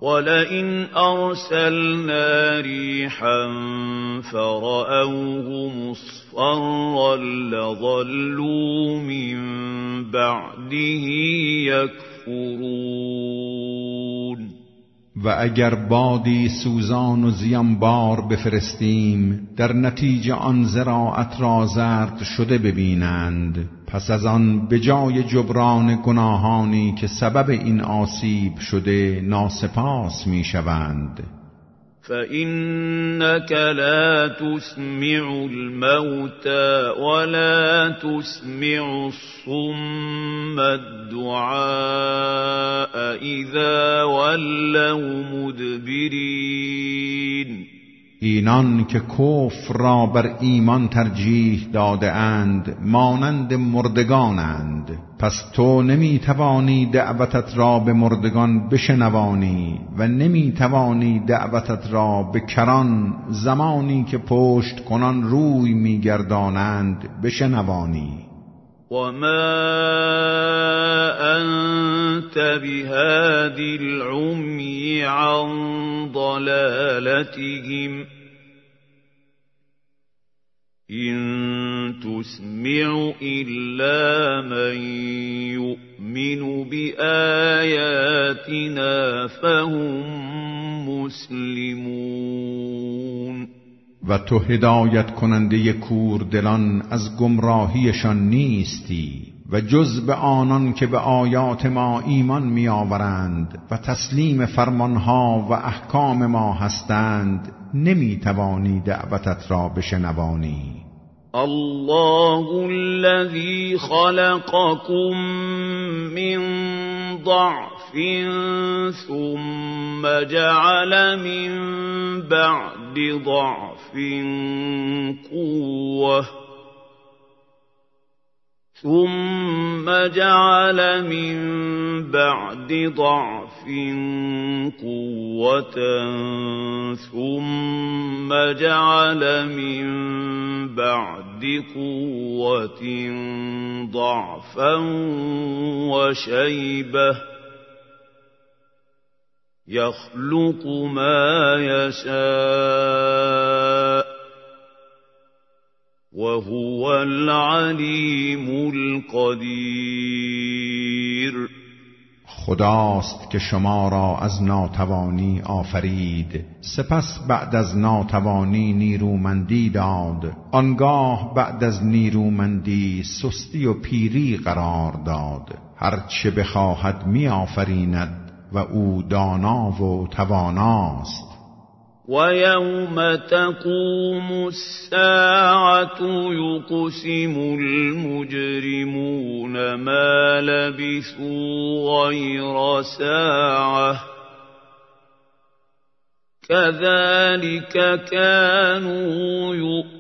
ولئن أرسلنا ريحا فرأوه مصفرا لظلوا من بعده يكفرون و اگر بادی سوزان و زیانبار بفرستیم در نتیجه آن زراعت را زرد شده ببینند، پس از آن به جای جبران گناهانی که سبب این آسیب شده ناسپاس میشوند. فإنك لا تسمع الموتى ولا تسمع الصم الدعاء إذا ولوا مدبرين. اینان که کفر را بر ایمان ترجیح داده اند مانند مردگانند، پس تو نمیتوانی دعوتت را به مردگان بشنوانی و نمیتوانی دعوتت را به کران زمانی که پشت کنان روی میگردانند بشنوانی. وما أنت بهاد العمي عن ضلالتهم إن تسمع إلا من يؤمن بآياتنا فهم مسلمون. و تو هدایت کننده کوردلان از گمراهیشان نیستی و جز به آنان که به آیات ما ایمان می آورند و تسلیم فرمانها و احکام ما هستند نمی توانی دعوتت را بشنوانی. الله الذي خلقكم من ضعف ثم جعل من بعد ضعف قوة ثم جعل من بعد ضعف قوة ثم جعل من بعد قوة ضعفا وشيبة يخلق ما يشاء وهو العليم القدير. خداست که شما را از ناتوانی آفرید، سپس بعد از ناتوانی نیرومندی داد، آنگاه بعد از نیرومندی سستی و پیری قرار داد. هرچه بخواهد می آفریند و او دانا و تواناست. وَيَوْمَ تَقُومُ السَّاعَةُ يُقْسِمُ الْمُجْرِمُونَ مَا لَبِثُوا غَيْرَ سَاعَةٍ كَذَلِكَ كَانُوا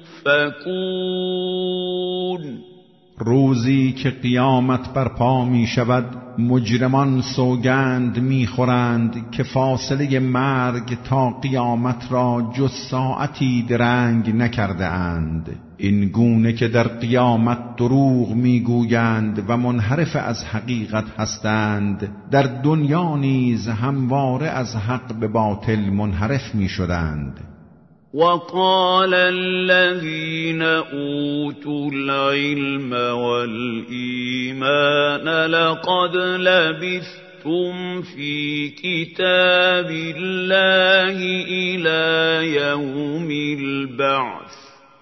يُؤْفَكُونَ. روزی که قیامت برپا می شود مجرمان سوگند می خورند که فاصله مرگ تا قیامت را جز ساعتی درنگ نکرده اند. این گونه که در قیامت دروغ می گویند و منحرف از حقیقت هستند، در دنیا نیز همواره از حق به باطل منحرف می شدند. وقال الذين أوتوا العلم والإيمان لقد لبثتم في كتاب الله إلى يوم البعث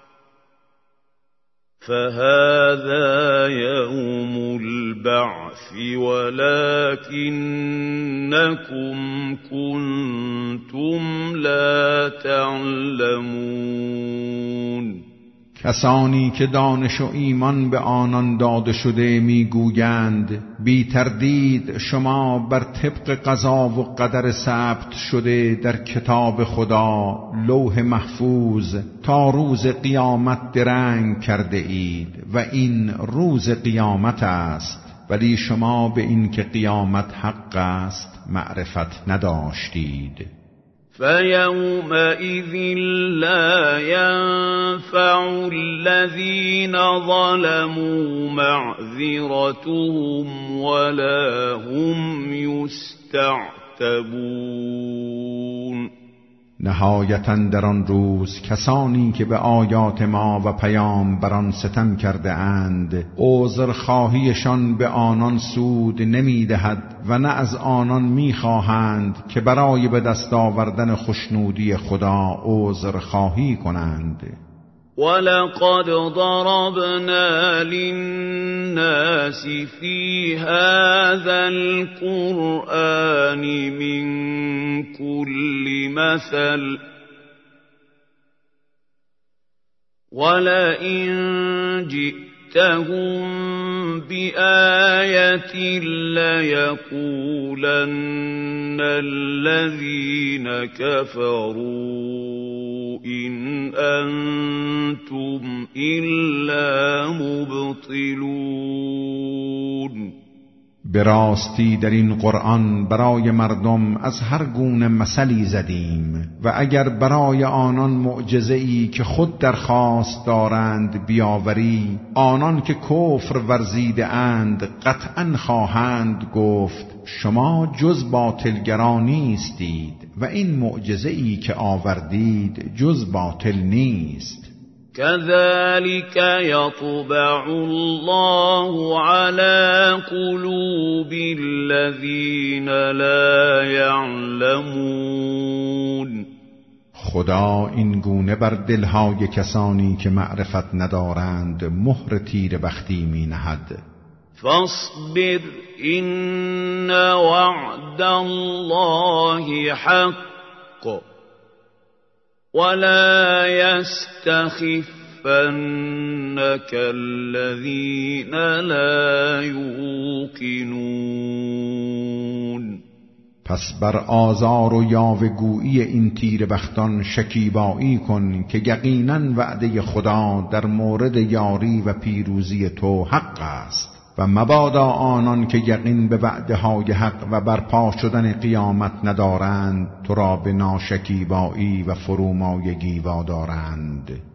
فهذا يوم البعث ولكنكم كنتم لا تعلمون. کسانی که دانش و ایمان به آنان داده شده میگویند بی تردید شما بر طبق قضا و قدر ثبت شده در کتاب خدا لوح محفوظ تا روز قیامت درنگ کرده اید و این روز قیامت است، ولی شما به این که قیامت حق است معرفت نداشتید. فَيَوْمَئِذٍ لَّا يَنفَعُ الَّذِينَ ظَلَمُوا مَعْذِرَتُهُمْ وَلَا هُمْ يُسْتَعْتَبُونَ. يحتبون نهایتاً در آن روز کسانی که به آیات ما و پیامبران ستم کرده اند عذرخواهیشان به آنان سود نمی دهد و نه از آنان می خواهند که برای به دست آوردن خوشنودی خدا عذرخواهی کنند. ولقد ضربنا للناس في هذا القرآن من كل مثل ولئن جئتهم بآية ليقولن الذين كفروا إن أنتم إلا مبطلون. به راستی در این قرآن برای مردم از هر گونه مثلی زدیم و اگر برای آنان معجزه‌ای که خود درخواست دارند بیاوری آنان که کفر ورزیده اند قطعاً خواهند گفت شما جز باطلگران نیستید و این معجزه‌ای که آوردید جز باطل نیست. كذلك يطبع الله على قلوب الذين لا يعلمون. خدا این گونه بر دلهای کسانی که معرفت ندارند مهر تیر بختی می نهد. فاصبر إن وعد الله حق ولا يستخفنك الذين لا يوقنون. پس بر آزار و یاوه‌گویی این تیر بختان شکیبایی کن که یقیناً وعده خدا در مورد یاری و پیروزی تو حق است و مبادا آنان که یقین به وعده های حق و برپا شدن قیامت ندارند تو را به ناشکیبایی و فرومایگی وادارند.